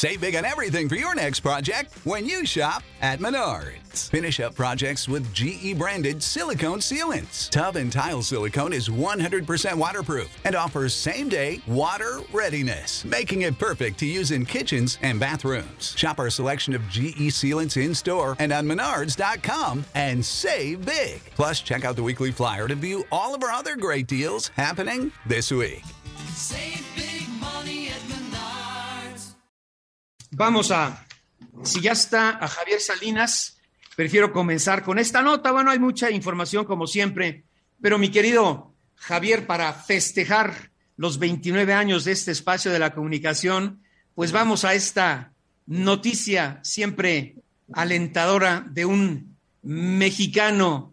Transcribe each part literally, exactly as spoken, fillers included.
Save big on everything for your next project when you shop at Menards. Finish up projects with G E-branded silicone sealants. Tub and tile silicone is one hundred percent waterproof and offers same-day water readiness, making it perfect to use in kitchens and bathrooms. Shop our selection of G E sealants in-store and on menards dot com and save big. Plus, check out the weekly flyer to view all of our other great deals happening this week. Save big money at Menards. Vamos a, si ya está a Javier Salinas, prefiero comenzar con esta nota. Bueno, hay mucha información como siempre, pero mi querido Javier, para festejar los veintinueve años de este espacio de la comunicación, pues vamos a esta noticia siempre alentadora de un mexicano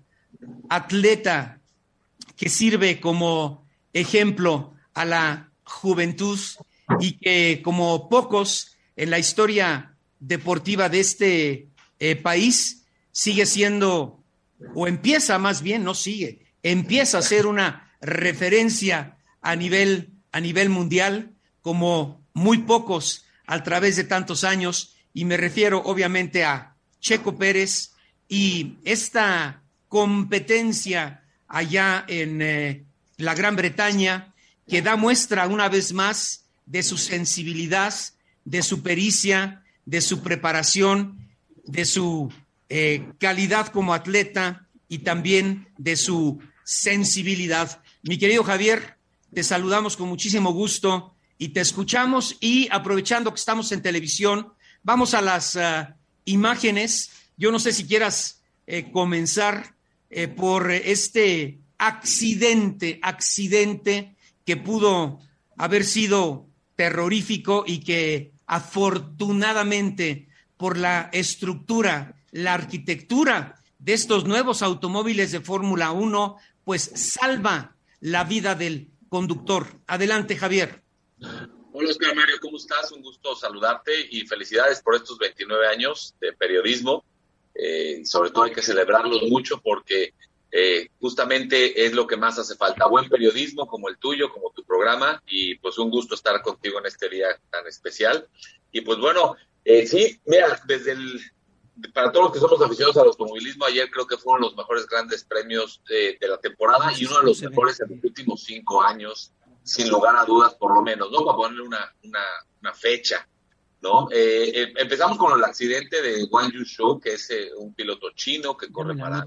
atleta que sirve como ejemplo a la juventud y que como pocos en la historia deportiva de este eh, país sigue siendo, o empieza más bien, no sigue, empieza a ser una referencia a nivel, a nivel mundial, como muy pocos a través de tantos años, y me refiero obviamente a Checo Pérez y esta competencia allá en eh, la Gran Bretaña, que da muestra una vez más de su sensibilidad, de su pericia, de su preparación, de su eh, calidad como atleta y también de su sensibilidad. Mi querido Javier, te saludamos con muchísimo gusto y te escuchamos, y aprovechando que estamos en televisión, vamos a las uh, imágenes. Yo no sé si quieras eh, comenzar eh, por este accidente, accidente que pudo haber sido terrorífico y que afortunadamente por la estructura, la arquitectura de estos nuevos automóviles de Fórmula uno, pues salva la vida del conductor. Adelante, Javier. Hola, Oscar Mario, ¿cómo estás? Un gusto saludarte y felicidades por estos veintinueve años de periodismo. Eh, sobre todo hay que celebrarlos mucho porque eh, justamente es lo que más hace falta. Buen periodismo como el tuyo, como tu programa, y pues un gusto estar contigo en este día tan especial. Y pues bueno, eh, sí, mira, desde el, para todos los que somos aficionados al automovilismo, ayer creo que fueron los mejores grandes premios de, de la temporada y uno de los mejores en los últimos cinco años, sin lugar a dudas, por lo menos, ¿no? Para ponerle una, una, una fecha, ¿no? Eh, eh, empezamos con el accidente de Wang Yushu, que es eh, un piloto chino que corre para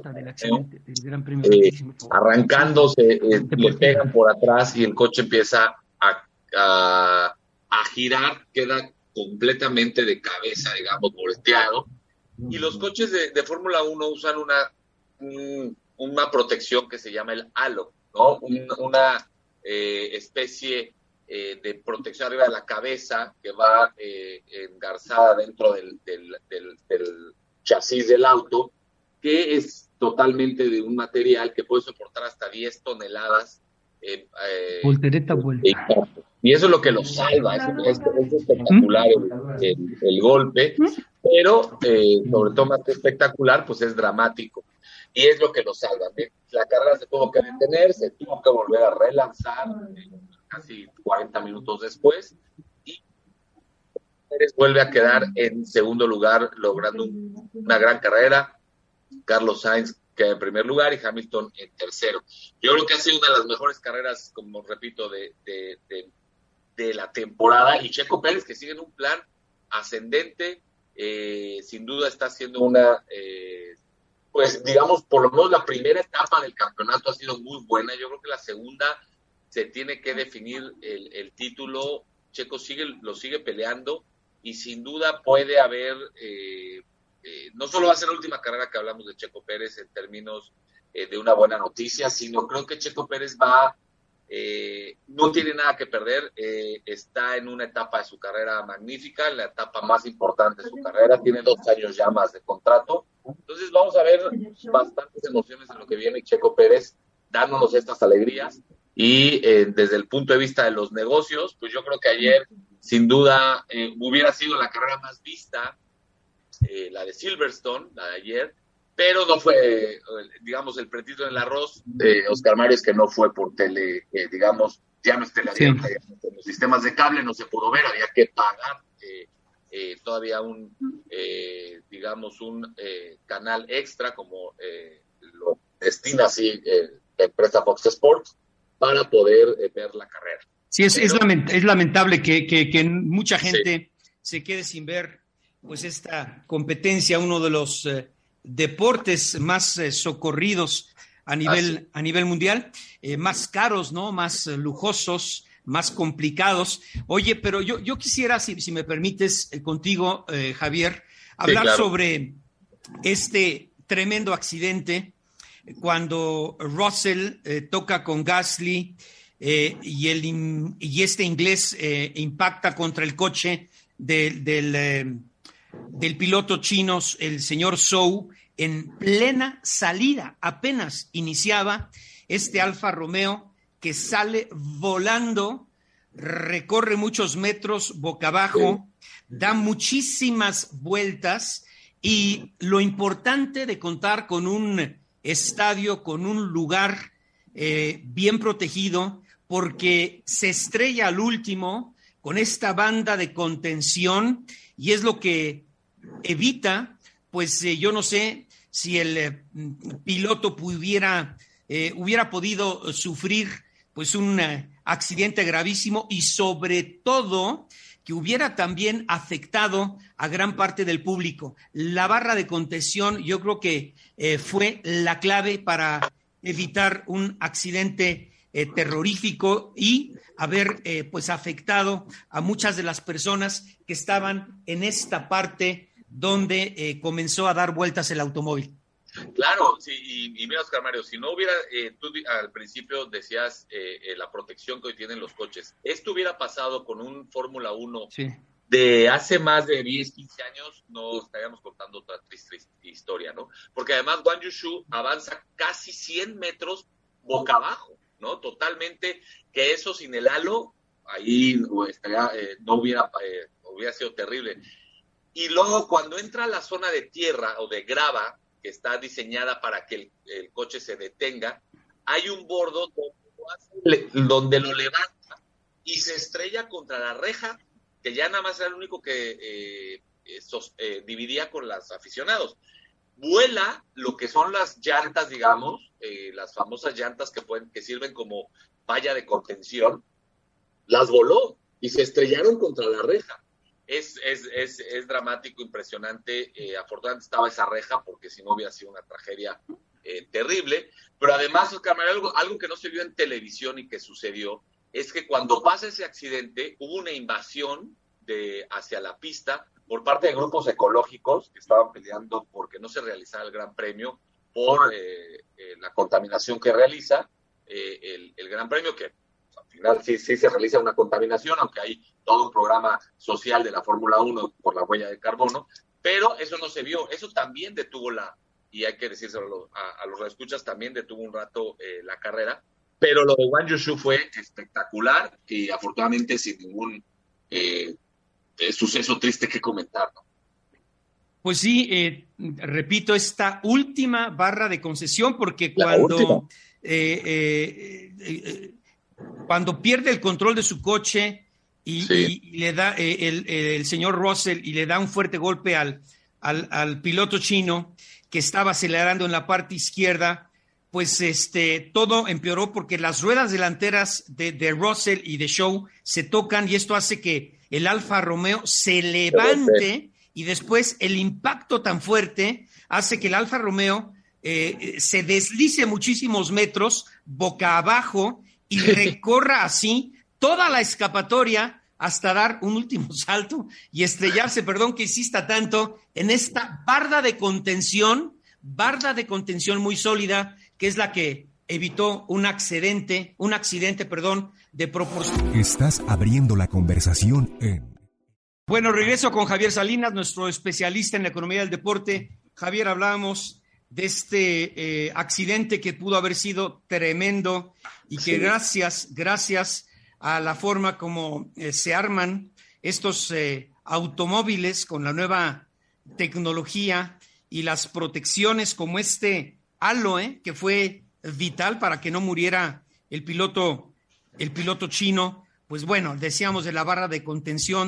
eh, arrancándose, eh, le pegan por atrás y el coche empieza a, a, a girar, queda completamente de cabeza, digamos, volteado, y los coches de, de Fórmula uno usan una, un, una protección que se llama el halo, ¿no? Un, una eh, especie Eh, de protección arriba de la cabeza que va eh, engarzada dentro del, del, del, del chasis del auto, que es totalmente de un material que puede soportar hasta diez toneladas. Eh, eh, Voltereta vuelta. Y eso es lo que lo salva, es, es, es espectacular el, el, el golpe, pero eh, sobre todo más que espectacular, pues es dramático. Y es lo que lo salva. La carrera se tuvo que detener, se tuvo que volver a relanzar casi cuarenta minutos después, y Pérez vuelve a quedar en segundo lugar, logrando un, una gran carrera. Carlos Sainz queda en primer lugar y Hamilton en tercero. Yo creo que ha sido una de las mejores carreras, como repito, de, de, de, de la temporada, y Checo Pérez, que sigue en un plan ascendente, eh, sin duda está haciendo una, eh, pues digamos, por lo menos la primera etapa del campeonato ha sido muy buena. Yo creo que la segunda se tiene que definir el, el título. Checo sigue, lo sigue peleando, y sin duda puede haber, eh, eh, no solo va a ser la última carrera que hablamos de Checo Pérez en términos eh, de una buena noticia, sino creo que Checo Pérez va, eh, no tiene nada que perder, eh, está en una etapa de su carrera magnífica, la etapa más importante de su carrera, tiene dos años ya más de contrato, entonces vamos a ver bastantes emociones en lo que viene Checo Pérez, dándonos estas alegrías. Y eh, desde el punto de vista de los negocios, pues yo creo que ayer, sin duda, eh, hubiera sido la carrera más vista, eh, la de Silverstone, la de ayer, pero no fue, eh, digamos, el pretito en el arroz, eh, Oscar Mario, es que no fue por tele, eh, digamos, ya no es teleabierta, sí. Ya no, los sistemas de cable no se pudo ver, había que pagar eh, eh, todavía un, eh, digamos, un eh, canal extra, como eh, lo destina así eh, la empresa Fox Sports, para poder eh, ver la carrera. Sí, es, Pero, es, lament, es lamentable que, que, que mucha gente sí. se quede sin ver pues esta competencia, uno de los eh, deportes más eh, socorridos a nivel, a nivel mundial, eh, más caros, ¿no? Más eh, lujosos, más complicados. Oye, pero yo, yo quisiera, si, si me permites, eh, contigo, eh, Javier, hablar sí, claro. sobre este tremendo accidente cuando Russell eh, toca con Gasly eh, y, el, y este inglés eh, impacta contra el coche de, del, eh, del piloto chino, el señor Zhou, en plena salida. Apenas iniciaba este Alfa Romeo que sale volando, recorre muchos metros boca abajo, da muchísimas vueltas, y lo importante de contar con un estadio, con un lugar eh, bien protegido, porque se estrella al último con esta banda de contención, y es lo que evita, pues eh, yo no sé si el eh, piloto pudiera, eh, hubiera podido sufrir pues un eh, accidente gravísimo, y sobre todo que hubiera también afectado a gran parte del público. La barra de contención yo creo que eh, fue la clave para evitar un accidente eh, terrorífico y haber eh, pues afectado a muchas de las personas que estaban en esta parte donde eh, comenzó a dar vueltas el automóvil. Claro, sí, y, y mira, Oscar Mario, si no hubiera, eh, tú al principio decías eh, eh, la protección que hoy tienen los coches, esto hubiera pasado con un Fórmula uno sí. de hace más de diez, quince años, no estaríamos contando otra triste historia, ¿no? Porque además Guan Yu Zhou avanza casi cien metros boca abajo, ¿no? Totalmente, que eso sin el halo, ahí estaría, eh, no hubiera, eh, hubiera sido terrible. Y luego cuando entra a la zona de tierra o de grava, que está diseñada para que el, el coche se detenga, hay un bordo donde lo, hace, donde lo levanta y se estrella contra la reja, que ya nada más era el único que eh, esos, eh, dividía con los aficionados. Vuela lo que son las llantas, digamos, eh, las famosas llantas que, pueden, que sirven como valla de contención, las voló y se estrellaron contra la reja. Es, es, es, es dramático, impresionante. Eh, afortunadamente estaba esa reja, porque si no hubiera sido una tragedia eh, terrible. Pero además, Oscar, algo, algo que no se vio en televisión y que sucedió es que cuando pasa ese accidente hubo una invasión de, hacia la pista por parte de grupos ecológicos que estaban peleando porque no se realizara el Gran Premio por eh, eh, la contaminación que realiza eh, el, el Gran Premio, que al final sí, sí se realiza una contaminación, aunque hay todo un programa social de la Fórmula uno por la huella de carbono, pero eso no se vio. Eso también detuvo la, y hay que decírselo a, a los radioescuchas, también detuvo un rato eh, la carrera, pero lo de Guan Yu Zhou fue espectacular y afortunadamente sin ningún eh, eh, suceso triste que comentar, ¿no? Pues sí, eh, repito, esta última barra de concesión, porque cuando eh, eh, eh, cuando pierde el control de su coche y, sí. y, y le da eh, el, el señor Russell y le da un fuerte golpe al, al, al piloto chino que estaba acelerando en la parte izquierda, pues este todo empeoró porque las ruedas delanteras de, de Russell y de Zhou se tocan, y esto hace que el Alfa Romeo se levante, y después el impacto tan fuerte hace que el Alfa Romeo eh, se deslice muchísimos metros boca abajo y recorra así toda la escapatoria hasta dar un último salto y estrellarse, perdón que insista tanto, en esta barda de contención, barda de contención muy sólida, que es la que evitó un accidente, un accidente, perdón, de proporción. Estás abriendo la conversación en... Bueno, regreso con Javier Salinas, nuestro especialista en la economía del deporte. Javier, hablábamos de este eh, accidente que pudo haber sido tremendo y que sí. gracias, gracias a la forma como eh, se arman estos eh, automóviles con la nueva tecnología y las protecciones como este halo, eh, que fue vital para que no muriera el piloto, el piloto chino. Pues bueno, decíamos de la barra de contención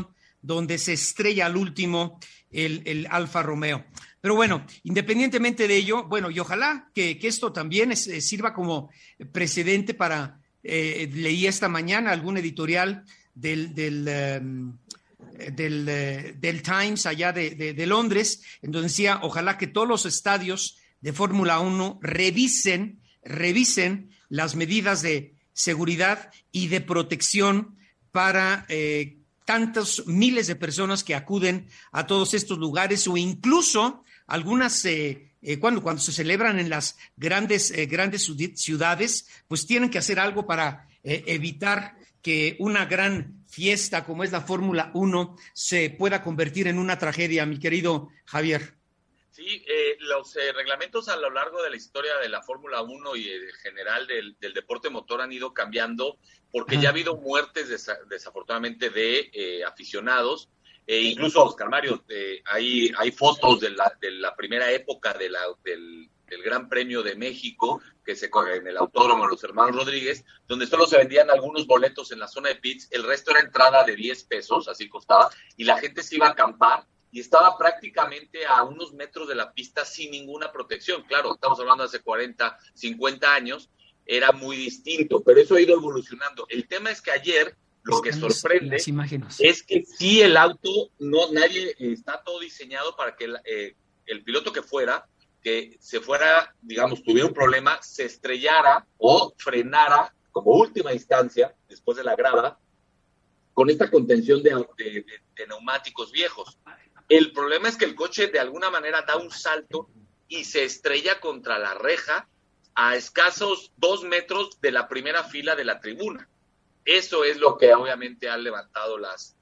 donde se estrella al último el, el Alfa Romeo. Pero bueno, independientemente de ello, bueno, y ojalá que, que esto también es, sirva como precedente para, eh, leí esta mañana algún editorial del, del, um, del, uh, del Times allá de, de, de Londres, en donde decía, ojalá que todos los estadios de Fórmula uno revisen, revisen las medidas de seguridad y de protección para eh, tantos miles de personas que acuden a todos estos lugares, o incluso algunas, eh, eh, cuando, cuando se celebran en las grandes, eh, grandes ciudades, pues tienen que hacer algo para eh, evitar que una gran fiesta como es la Fórmula uno se pueda convertir en una tragedia, mi querido Javier. Sí, eh, los eh, reglamentos a lo largo de la historia de la Fórmula uno y en general del, del deporte motor han ido cambiando porque ya ha habido muertes desa- desafortunadamente de eh, aficionados, e incluso Oscar Mario, eh, hay, hay fotos de la, de la primera época de la, del, del Gran Premio de México que se corre en el Autódromo de los Hermanos Rodríguez, donde solo se vendían algunos boletos en la zona de pits, el resto era entrada de diez pesos, así costaba, y la gente se iba a acampar y estaba prácticamente a unos metros de la pista sin ninguna protección. Claro, estamos hablando de hace cuarenta, cincuenta años, era muy distinto, pero eso ha ido evolucionando. El tema es que ayer lo que sorprende es que sí, el auto, no, nadie, está todo diseñado para que el, eh, el piloto que fuera, que se fuera, digamos, tuviera un problema, se estrellara o frenara como última instancia, después de la grava, con esta contención de, de, de, de neumáticos viejos. El problema es que el coche de alguna manera da un salto y se estrella contra la reja a escasos dos metros de la primera fila de la tribuna. Eso es lo que obviamente ha levantado las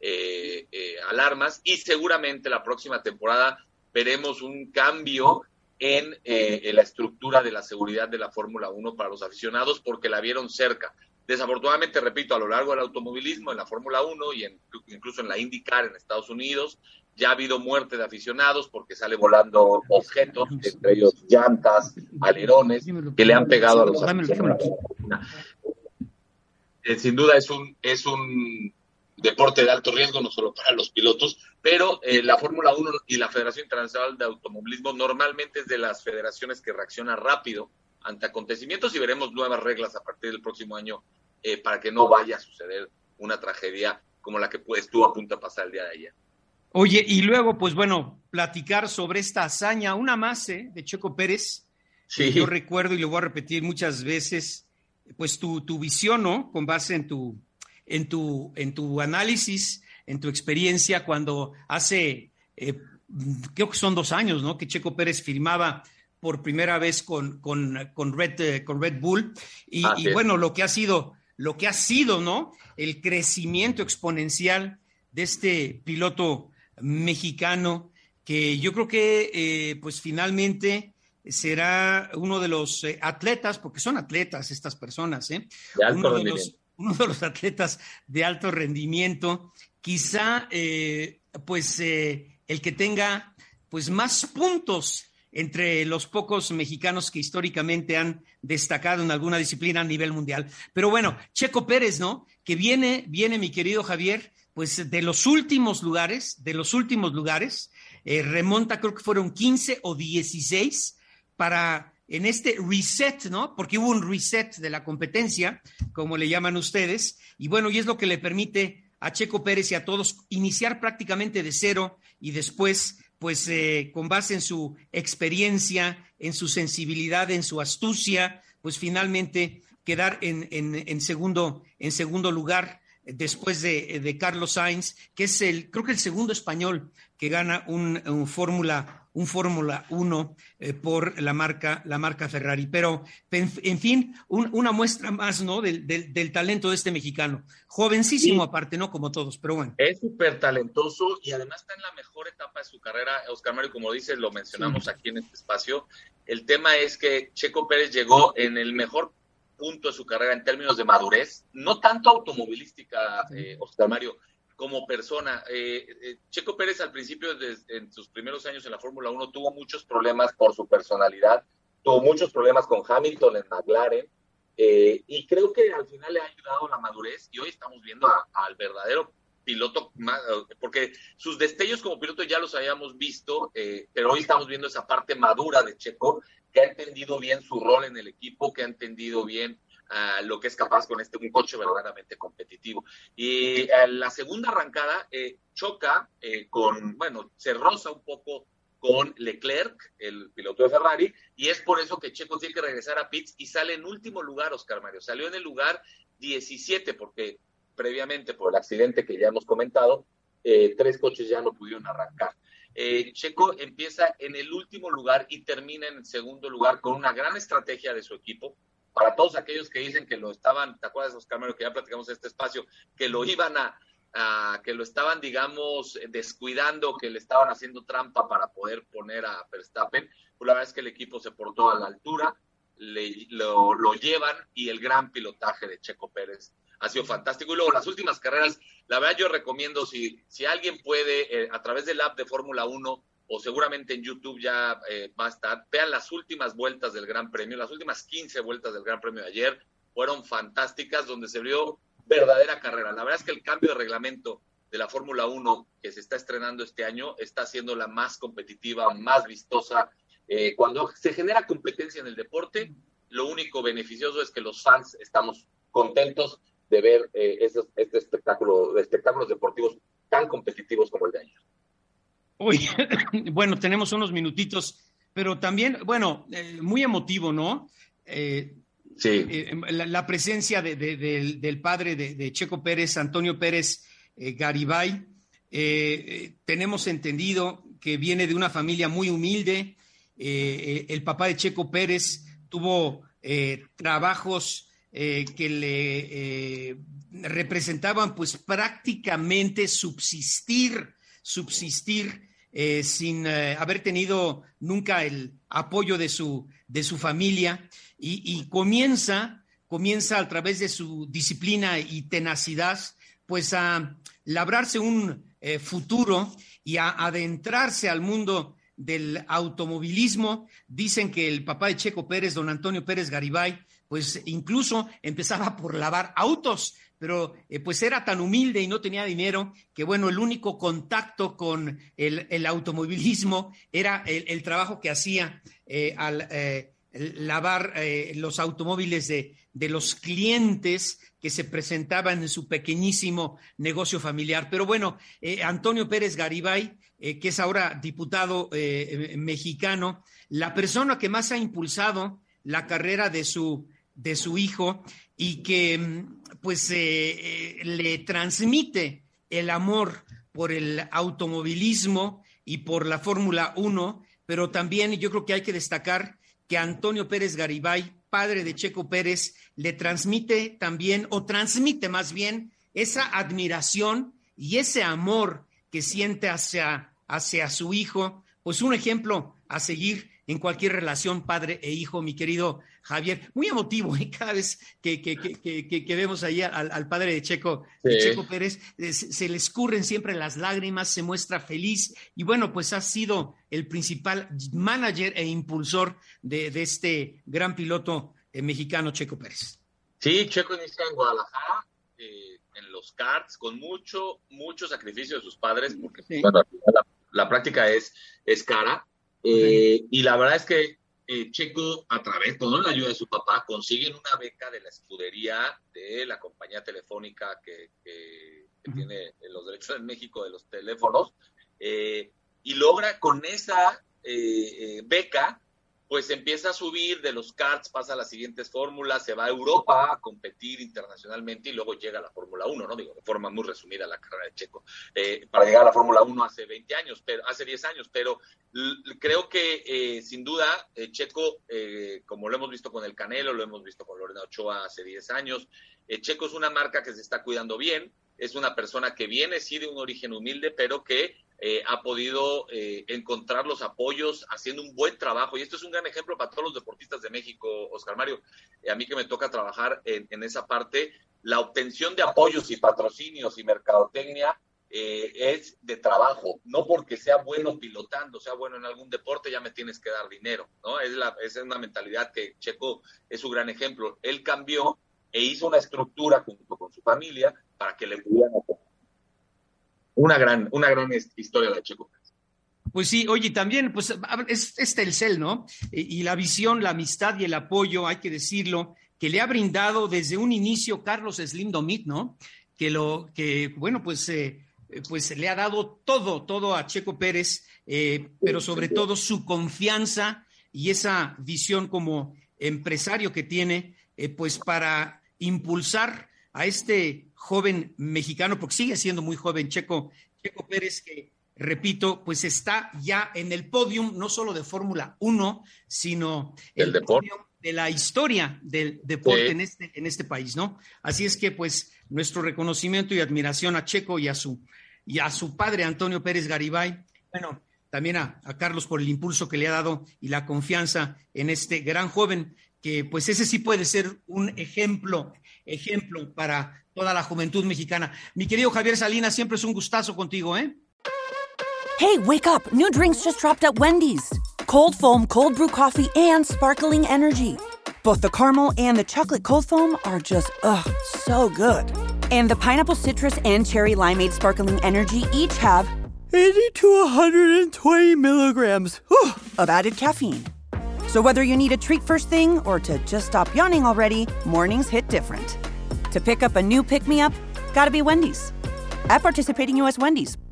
eh, eh, alarmas, y seguramente la próxima temporada veremos un cambio en, eh, en la estructura de la seguridad de la Fórmula uno para los aficionados, porque la vieron cerca. Desafortunadamente, repito, a lo largo del automovilismo, en la Fórmula uno y en, incluso en la IndyCar en Estados Unidos, ya ha habido muerte de aficionados porque sale volando objetos, entre ellos llantas, alerones, que le han pegado a los aficionados. Eh, sin duda es un, es un deporte de alto riesgo, no solo para los pilotos, pero eh, la Fórmula uno y la Federación Internacional de Automovilismo normalmente es de las federaciones que reacciona rápido ante acontecimientos, y veremos nuevas reglas a partir del próximo año eh, para que no vaya a suceder una tragedia como la que pues, estuvo a punto de pasar el día de ayer. Oye, y luego, pues bueno, platicar sobre esta hazaña, una más, ¿eh? De Checo Pérez. Sí. Yo recuerdo, y lo voy a repetir muchas veces, pues tu, tu visión, ¿no? Con base en tu, en tu, en tu análisis, en tu experiencia, cuando hace, eh, creo que son dos años, ¿no? Que Checo Pérez firmaba por primera vez con, con, con, Red, eh, con Red Bull, y, ah, y bueno, lo que ha sido, lo que ha sido, ¿no? El crecimiento exponencial de este piloto mexicano, que yo creo que eh, pues finalmente será uno de los eh, atletas, porque son atletas estas personas, ¿eh? De alto uno, de rendimiento. los, uno de los atletas de alto rendimiento, quizá eh, pues eh, el que tenga pues más puntos entre los pocos mexicanos que históricamente han destacado en alguna disciplina a nivel mundial. Pero bueno, Checo Pérez, ¿no? Que viene, viene mi querido Javier, pues de los últimos lugares, de los últimos lugares, eh, remonta, creo que fueron quince o dieciséis para en este reset, ¿no? Porque hubo un reset de la competencia, como le llaman ustedes, y bueno, y es lo que le permite a Checo Pérez y a todos iniciar prácticamente de cero, y después, pues eh, con base en su experiencia, en su sensibilidad, en su astucia, pues finalmente quedar en, en, en, segundo, en segundo lugar, después de, de Carlos Sainz, que es el, creo que el segundo español que gana un, un Fórmula, un Fórmula uno eh, por la marca, la marca Ferrari. Pero, en, en fin, un, una muestra más, ¿no? Del, del, del talento de este mexicano. Jovencísimo, sí, aparte, ¿no? Como todos, pero bueno. Es súper talentoso y además está en la mejor etapa de su carrera. Oscar Mario, como dices, lo mencionamos sí. aquí en este espacio. El tema es que Checo Pérez llegó en el mejor punto de su carrera en términos de madurez, no tanto automovilística, eh, Oscar Mario, como persona. Eh, eh, Checo Pérez al principio, desde, en sus primeros años en la Fórmula uno, tuvo muchos problemas por su personalidad, tuvo muchos problemas con Hamilton en McLaren, eh, y creo que al final le ha ayudado la madurez, y hoy estamos viendo a, al verdadero piloto más, porque sus destellos como piloto ya los habíamos visto, eh, pero hoy estamos viendo esa parte madura de Checo, que ha entendido bien su rol en el equipo, que ha entendido bien uh, lo que es capaz con este un coche verdaderamente competitivo. Y uh, la segunda arrancada eh, choca eh, con, bueno, se roza un poco con Leclerc, el piloto de Ferrari, y es por eso que Checo tiene que regresar a pits y sale en último lugar, Oscar Mario. Salió en el lugar diecisiete, porque previamente, por el accidente que ya hemos comentado, eh, tres coches ya no pudieron arrancar. Eh, Checo empieza en el último lugar y termina en el segundo lugar con una gran estrategia de su equipo. Para todos aquellos que dicen que lo estaban, ¿te acuerdas, Oscar Mario, que ya platicamos en este espacio, que lo iban a, a, que lo estaban, digamos, descuidando, que le estaban haciendo trampa para poder poner a Verstappen? Pues la verdad es que el equipo se portó a la altura, le, lo, lo llevan, y el gran pilotaje de Checo Pérez ha sido fantástico. Y luego las últimas carreras, la verdad yo recomiendo, si, si alguien puede, eh, a través del app de Fórmula uno, o seguramente en YouTube ya eh, va a estar, vean las últimas vueltas del Gran Premio, las últimas quince vueltas del Gran Premio de ayer, fueron fantásticas, donde se vio verdadera carrera. La verdad es que el cambio de reglamento de la Fórmula uno que se está estrenando este año está haciendo la más competitiva, más vistosa. Eh, cuando se genera competencia en el deporte, lo único beneficioso es que los fans estamos contentos de ver eh, esos, este espectáculo, de espectáculos deportivos tan competitivos como el de ayer. Uy, bueno, tenemos unos minutitos, pero también, bueno, eh, muy emotivo, ¿no? Eh, sí. Eh, la, la presencia de, de, de, del padre de, de Checo Pérez, Antonio Pérez eh, Garibay. Eh, eh, tenemos entendido que viene de una familia muy humilde. Eh, el papá de Checo Pérez tuvo eh, trabajos Eh, que le eh, representaban pues prácticamente subsistir, subsistir eh, sin eh, haber tenido nunca el apoyo de su, de su familia, y, y comienza, comienza a través de su disciplina y tenacidad pues a labrarse un eh, futuro y a adentrarse al mundo del automovilismo. Dicen que el papá de Checo Pérez, don Antonio Pérez Garibay, pues incluso empezaba por lavar autos, pero eh, pues era tan humilde y no tenía dinero que, bueno, el único contacto con el, el automovilismo era el, el trabajo que hacía eh, al eh, lavar eh, los automóviles de, de los clientes que se presentaban en su pequeñísimo negocio familiar. Pero bueno, eh, Antonio Pérez Garibay, eh, que es ahora diputado eh, mexicano, la persona que más ha impulsado la carrera de su de su hijo, y que pues eh, eh, le transmite el amor por el automovilismo y por la Fórmula uno, pero también yo creo que hay que destacar que Antonio Pérez Garibay, padre de Checo Pérez, le transmite también, o transmite más bien, esa admiración y ese amor que siente hacia, hacia su hijo, pues un ejemplo a seguir en cualquier relación padre e hijo, mi querido Javier. Muy emotivo, ¿eh? Cada vez que, que, que, que, que vemos ahí al, al padre de Checo, sí. de Checo Pérez, se, se le escurren siempre las lágrimas, se muestra feliz, y bueno, pues ha sido el principal manager e impulsor de, de este gran piloto eh, mexicano, Checo Pérez. Sí, Checo inicia en Guadalajara, eh, en los karts, con mucho, mucho sacrificio de sus padres, porque sí. bueno, la, la práctica es, es cara. Eh, y la verdad es que eh, Checo, a través, con la ayuda de su papá, consiguen una beca de la escudería de la compañía telefónica que, que, que tiene los derechos en México de los teléfonos, eh, y logra con esa eh, eh, beca, pues empieza a subir de los karts, pasa a las siguientes fórmulas, se va a Europa a competir internacionalmente y luego llega a la Fórmula uno, ¿no? Digo, de forma muy resumida la carrera de Checo. Eh, para llegar a la Fórmula uno hace veinte años, pero hace diez años, pero l- creo que eh, sin duda eh, Checo, eh, como lo hemos visto con el Canelo, lo hemos visto con Lorena Ochoa hace diez años, eh, Checo es una marca que se está cuidando bien, es una persona que viene sí de un origen humilde, pero que Eh, ha podido eh, encontrar los apoyos haciendo un buen trabajo, y esto es un gran ejemplo para todos los deportistas de México, Oscar Mario. Eh, a mí que me toca trabajar en, en esa parte, la obtención de apoyos y patrocinios y mercadotecnia eh, es de trabajo, no porque sea bueno pilotando, sea bueno en algún deporte, ya me tienes que dar dinero, ¿no? Es, la, es una mentalidad que Checo es su gran ejemplo. Él cambió e hizo una estructura junto con su familia para que le pudieran apoyar. una gran, una gran historia la de Checo Pérez. Pues sí, oye, también, pues es, es Telcel, ¿no? Y, y la visión, la amistad y el apoyo, hay que decirlo, que le ha brindado desde un inicio Carlos Slim Domit, ¿no? Que lo, que, bueno, pues, eh, pues le ha dado todo, todo a Checo Pérez, eh, pero sobre todo su confianza y esa visión como empresario que tiene, eh, pues para impulsar a este joven mexicano, porque sigue siendo muy joven, Checo, Checo Pérez, que repito, pues está ya en el podium, no solo de Fórmula uno, sino el, el podium de la historia del deporte sí. en, este, en este país, ¿no? Así es que, pues, nuestro reconocimiento y admiración a Checo y a su, y a su padre, Antonio Pérez Garibay. Bueno, también a, a Carlos por el impulso que le ha dado y la confianza en este gran joven, que pues ese sí puede ser un ejemplo, ejemplo para toda la juventud mexicana. Mi querido Javier Salinas, siempre es un gustazo contigo, ¿eh? Hey, wake up. New drinks just dropped at Wendy's. Cold foam, cold brew coffee, and sparkling energy. Both the caramel and the chocolate cold foam are just, ugh, so good. And the pineapple citrus and cherry limeade sparkling energy each have eighty to one hundred twenty milligrams whew, of added caffeine. So whether you need a treat first thing or to just stop yawning already, mornings hit different. To pick up a new pick-me-up, gotta be Wendy's. At participating U S Wendy's.